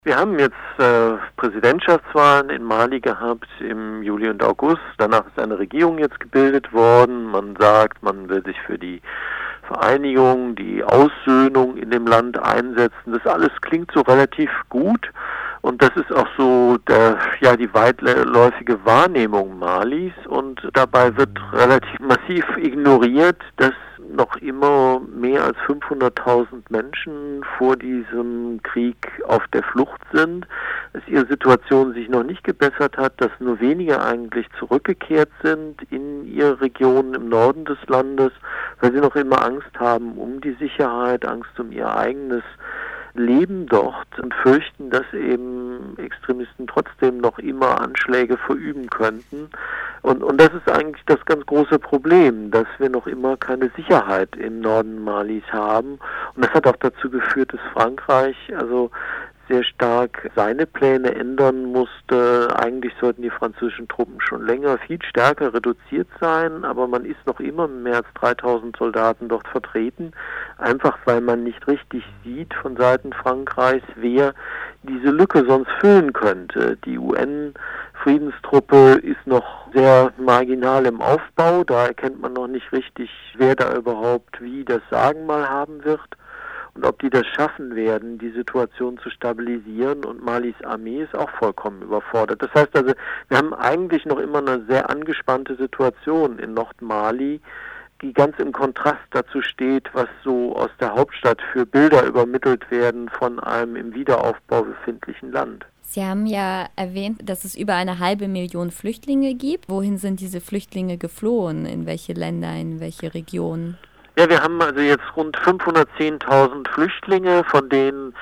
Wir haben jetzt Präsidentschaftswahlen in Mali gehabt im Juli und August. Danach ist eine Regierung jetzt gebildet worden. Man sagt, man will sich für die Vereinigung, die Aussöhnung in dem Land einsetzen. Das alles klingt so relativ gut. Und das ist auch so die weitläufige Wahrnehmung Malis. Und dabei wird relativ massiv ignoriert, dass noch immer mehr als 500.000 Menschen vor diesem Krieg auf der Flucht sind, dass ihre Situation sich noch nicht gebessert hat, dass nur wenige eigentlich zurückgekehrt sind in ihre Regionen im Norden des Landes, weil sie noch immer Angst haben um die Sicherheit, Angst um ihr eigenes Leben dort und fürchten, dass eben Extremisten trotzdem noch immer Anschläge verüben könnten. Und das ist eigentlich das ganz große Problem, dass wir noch immer keine Sicherheit im Norden Malis haben. Und das hat auch dazu geführt, dass Frankreich sehr stark seine Pläne ändern musste. Eigentlich sollten die französischen Truppen schon länger viel stärker reduziert sein, aber man ist noch immer mit mehr als 3.000 Soldaten dort vertreten, einfach weil man nicht richtig sieht von Seiten Frankreichs, wer diese Lücke sonst füllen könnte. Die UN-Friedenstruppe ist noch sehr marginal im Aufbau, da erkennt man noch nicht richtig, wer da überhaupt wie das Sagen mal haben wird. Und ob die das schaffen werden, die Situation zu stabilisieren, und Malis Armee ist auch vollkommen überfordert. Das heißt also, wir haben eigentlich noch immer eine sehr angespannte Situation in Nordmali, die ganz im Kontrast dazu steht, was so aus der Hauptstadt für Bilder übermittelt werden von einem im Wiederaufbau befindlichen Land. Sie haben ja erwähnt, dass es über 500.000 Flüchtlinge gibt. Wohin sind diese Flüchtlinge geflohen? In welche Länder, in welche Regionen? Ja, wir haben also jetzt rund 510.000 Flüchtlinge, von denen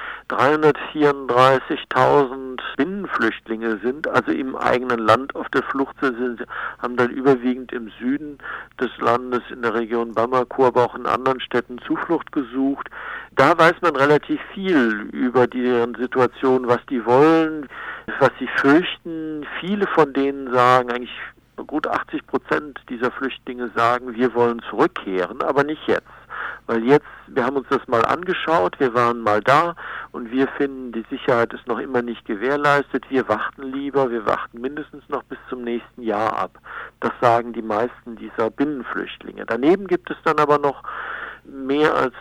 334.000 Binnenflüchtlinge sind, also im eigenen Land auf der Flucht sind, haben dann überwiegend im Süden des Landes, in der Region Bamako, aber auch in anderen Städten Zuflucht gesucht. Da weiß man relativ viel über deren Situation, was die wollen, was sie fürchten. Viele von denen sagen eigentlich, gut 80% dieser Flüchtlinge sagen, wir wollen zurückkehren, aber nicht jetzt. Weil jetzt, wir haben uns das mal angeschaut, wir waren mal da und wir finden, die Sicherheit ist noch immer nicht gewährleistet. Wir warten mindestens noch bis zum nächsten Jahr ab. Das sagen die meisten dieser Binnenflüchtlinge. Daneben gibt es dann aber noch mehr als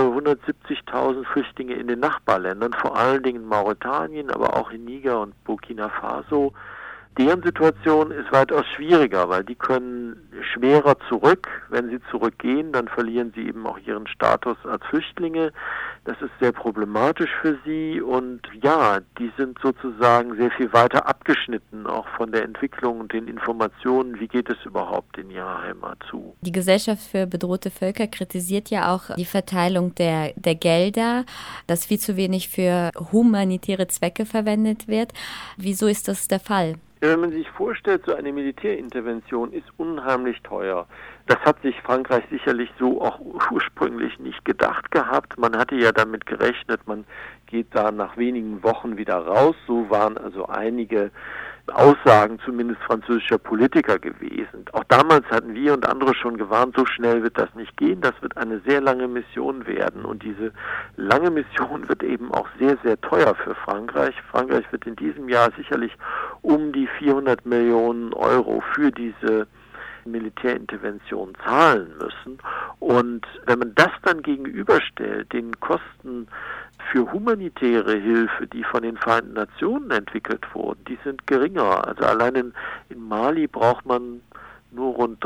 170.000 Flüchtlinge in den Nachbarländern, vor allen Dingen in Mauretanien, aber auch in Niger und Burkina Faso. Deren Situation ist weitaus schwieriger, weil die können schwerer zurück. Wenn sie zurückgehen, dann verlieren sie eben auch ihren Status als Flüchtlinge. Das ist sehr problematisch für sie und ja, die sind sozusagen sehr viel weiter abgeschnitten, auch von der Entwicklung und den Informationen, wie geht es überhaupt in ihrer Heimat zu. Die Gesellschaft für bedrohte Völker kritisiert ja auch die Verteilung der Gelder, dass viel zu wenig für humanitäre Zwecke verwendet wird. Wieso ist das der Fall? Ja, wenn man sich vorstellt, so eine Militärintervention ist unheimlich teuer. Das hat sich Frankreich sicherlich so auch ursprünglich nicht gedacht gehabt. Man hatte ja damit gerechnet, man geht da nach wenigen Wochen wieder raus. So waren also einige Aussagen zumindest französischer Politiker gewesen. Auch damals hatten wir und andere schon gewarnt, so schnell wird das nicht gehen, das wird eine sehr lange Mission werden und diese lange Mission wird eben auch sehr, sehr teuer für Frankreich. Frankreich wird in diesem Jahr sicherlich um die 400 Millionen Euro für diese Militärintervention zahlen müssen. Und wenn man das dann gegenüberstellt, den Kosten für humanitäre Hilfe, die von den Vereinten Nationen entwickelt wurden, die sind geringer. Also allein in Mali braucht man nur rund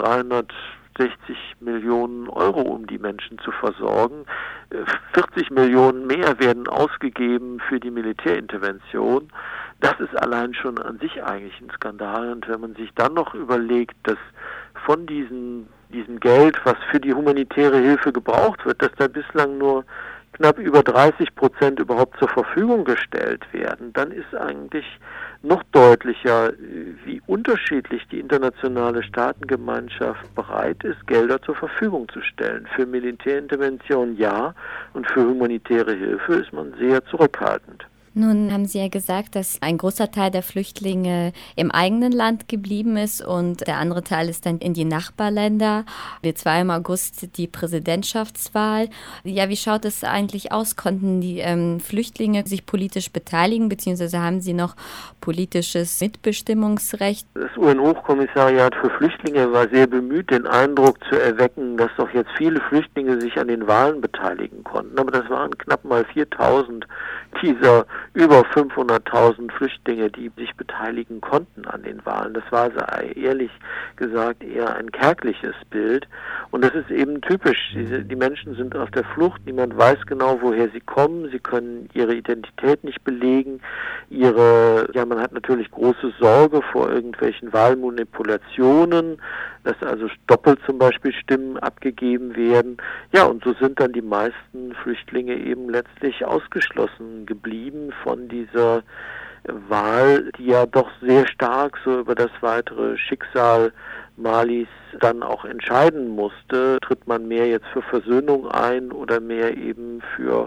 360 Millionen Euro, um die Menschen zu versorgen. 40 Millionen mehr werden ausgegeben für die Militärintervention. Das ist allein schon an sich eigentlich ein Skandal. Und wenn man sich dann noch überlegt, dass von diesem Geld, was für die humanitäre Hilfe gebraucht wird, dass da bislang nur knapp über 30% überhaupt zur Verfügung gestellt werden, dann ist eigentlich noch deutlicher, wie unterschiedlich die internationale Staatengemeinschaft bereit ist, Gelder zur Verfügung zu stellen. Für Militärintervention ja und für humanitäre Hilfe ist man sehr zurückhaltend. Nun haben Sie ja gesagt, dass ein großer Teil der Flüchtlinge im eigenen Land geblieben ist und der andere Teil ist dann in die Nachbarländer. Jetzt war im August die Präsidentschaftswahl. Ja, wie schaut es eigentlich aus? Konnten die Flüchtlinge sich politisch beteiligen, beziehungsweise haben sie noch politisches Mitbestimmungsrecht? Das UN-Hochkommissariat für Flüchtlinge war sehr bemüht, den Eindruck zu erwecken, dass doch jetzt viele Flüchtlinge sich an den Wahlen beteiligen konnten. Aber das waren knapp mal 4.000 dieser über 500.000 Flüchtlinge, die sich beteiligen konnten an den Wahlen. Das war ehrlich gesagt eher ein kärgliches Bild. Und das ist eben typisch. Die Menschen sind auf der Flucht. Niemand weiß genau, woher sie kommen. Sie können ihre Identität nicht belegen. Man hat natürlich große Sorge vor irgendwelchen Wahlmanipulationen, dass also doppelt zum Beispiel Stimmen abgegeben werden. Ja, und so sind dann die meisten Flüchtlinge eben letztlich ausgeschlossen geblieben von dieser Wahl, die ja doch sehr stark so über das weitere Schicksal Malis dann auch entscheiden musste. Tritt man mehr jetzt für Versöhnung ein oder mehr eben für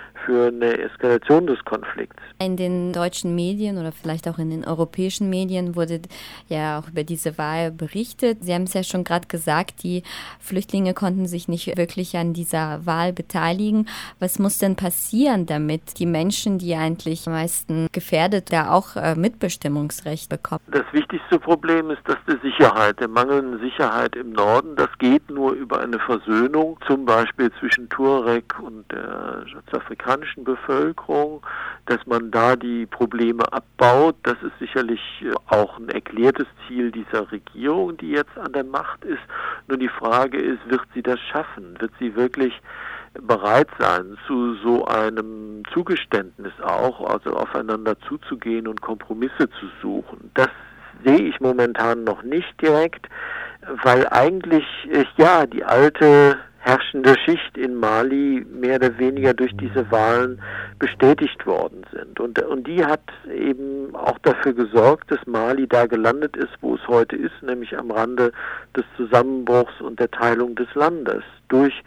eine Eskalation des Konflikts? In den deutschen Medien oder vielleicht auch in den europäischen Medien wurde ja auch über diese Wahl berichtet. Sie haben es ja schon gerade gesagt, die Flüchtlinge konnten sich nicht wirklich an dieser Wahl beteiligen. Was muss denn passieren, damit die Menschen, die eigentlich am meisten gefährdet, da auch Mitbestimmungsrecht bekommen? Das wichtigste Problem ist, dass die Sicherheit, der mangelnden Sicherheit im Norden, das geht nur über eine Versöhnung, zum Beispiel zwischen Tuareg und der südafrikanischen Bevölkerung, dass man da die Probleme abbaut. Das ist sicherlich auch ein erklärtes Ziel dieser Regierung, die jetzt an der Macht ist. Nur die Frage ist, wird sie das schaffen? Wird sie wirklich bereit sein, zu so einem Zugeständnis auch, also aufeinander zuzugehen und Kompromisse zu suchen? Das sehe ich momentan noch nicht direkt, weil eigentlich die alte herrschende Schicht in Mali mehr oder weniger durch diese Wahlen bestätigt worden sind. Und die hat eben auch dafür gesorgt, dass Mali da gelandet ist, wo es heute ist, nämlich am Rande des Zusammenbruchs und der Teilung des Landes. Durch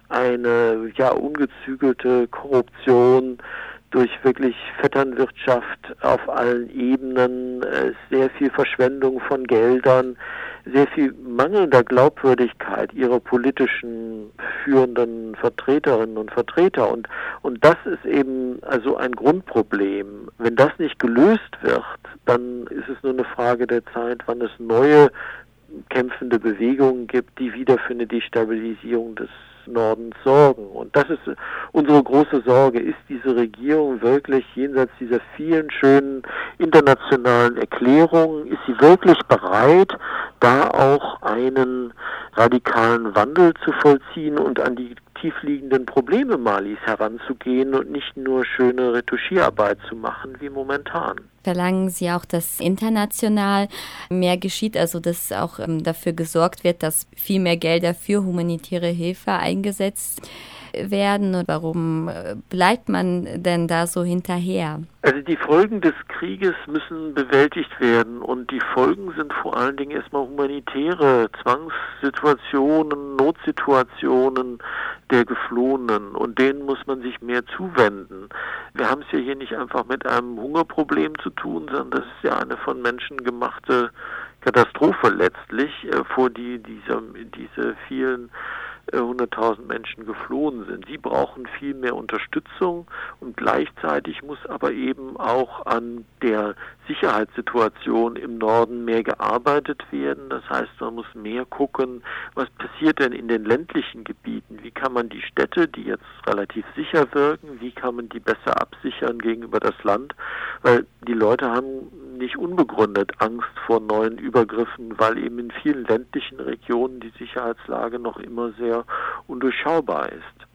eine ungezügelte Korruption, durch wirklich Vetternwirtschaft auf allen Ebenen, sehr viel Verschwendung von Geldern, sehr viel mangelnder Glaubwürdigkeit ihrer politischen führenden Vertreterinnen und Vertreter. Und das ist eben also ein Grundproblem. Wenn das nicht gelöst wird, dann ist es nur eine Frage der Zeit, wann es neue kämpfende Bewegungen gibt, die wieder für eine Destabilisierung des Nordens sorgen. Und das ist unsere große Sorge. Ist diese Regierung wirklich jenseits dieser vielen schönen internationalen Erklärungen, ist sie wirklich bereit, da auch einen radikalen Wandel zu vollziehen und an die tiefliegenden Probleme Malis heranzugehen und nicht nur schöne Retuschierarbeit zu machen wie momentan? Verlangen Sie auch, dass international mehr geschieht, also dass auch dafür gesorgt wird, dass viel mehr Gelder für humanitäre Hilfe eingesetzt werden? Und warum bleibt man denn da so hinterher? Also die Folgen des Krieges müssen bewältigt werden und die Folgen sind vor allen Dingen erstmal humanitäre Zwangssituationen, Notsituationen der Geflohenen und denen muss man sich mehr zuwenden. Wir haben es ja hier nicht einfach mit einem Hungerproblem zu tun, sondern das ist ja eine von Menschen gemachte Katastrophe letztlich, vor die diese vielen 100.000 Menschen geflohen sind. Sie brauchen viel mehr Unterstützung und gleichzeitig muss aber eben auch an der Sicherheitssituation im Norden mehr gearbeitet werden. Das heißt, man muss mehr gucken, was passiert denn in den ländlichen Gebieten? Wie kann man die Städte, die jetzt relativ sicher wirken, wie kann man die besser absichern gegenüber das Land? Weil die Leute haben nicht unbegründet Angst vor neuen Übergriffen, weil eben in vielen ländlichen Regionen die Sicherheitslage noch immer sehr undurchschaubar ist.